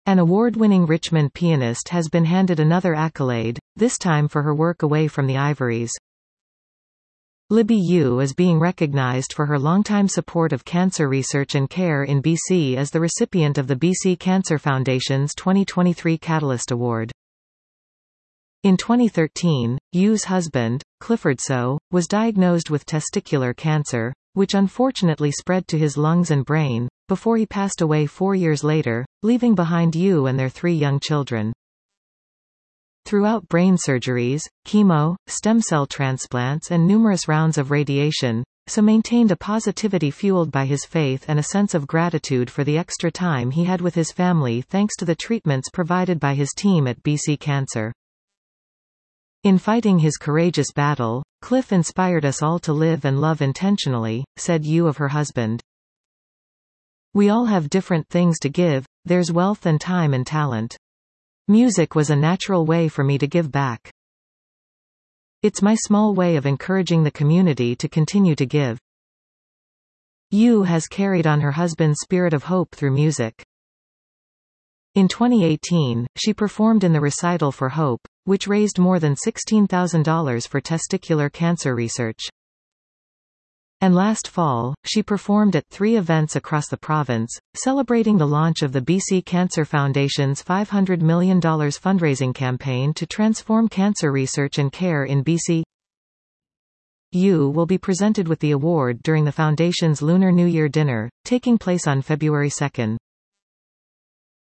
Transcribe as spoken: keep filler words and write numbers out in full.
An award-winning Richmond pianist has been handed another accolade, this time for her work away from the ivories. Libby Yu is being recognized for her longtime support of cancer research and care in B C as the recipient of the B C Cancer Foundation's twenty twenty-three Catalyst Award. In twenty thirteen, Yu's husband, Clifford So, was diagnosed with testicular cancer, which unfortunately spread to his lungs and brain, before he passed away four years later, leaving behind Yu and their three young children. Throughout brain surgeries, chemo, stem cell transplants and numerous rounds of radiation, So maintained a positivity fueled by his faith and a sense of gratitude for the extra time he had with his family thanks to the treatments provided by his team at B C Cancer. In fighting his courageous battle, Cliff inspired us all to live and love intentionally, said Yu of her husband. We all have different things to give, there's wealth and time and talent. Music was a natural way for me to give back. It's my small way of encouraging the community to continue to give. Yu has carried on her husband's spirit of hope through music. In twenty eighteen, she performed in the Recital for Hope, which raised more than sixteen thousand dollars for testicular cancer research. And last fall, she performed at three events across the province, celebrating the launch of the B C Cancer Foundation's five hundred million dollars fundraising campaign to transform cancer research and care in B C. Yu will be presented with the award during the Foundation's Lunar New Year dinner, taking place on February second.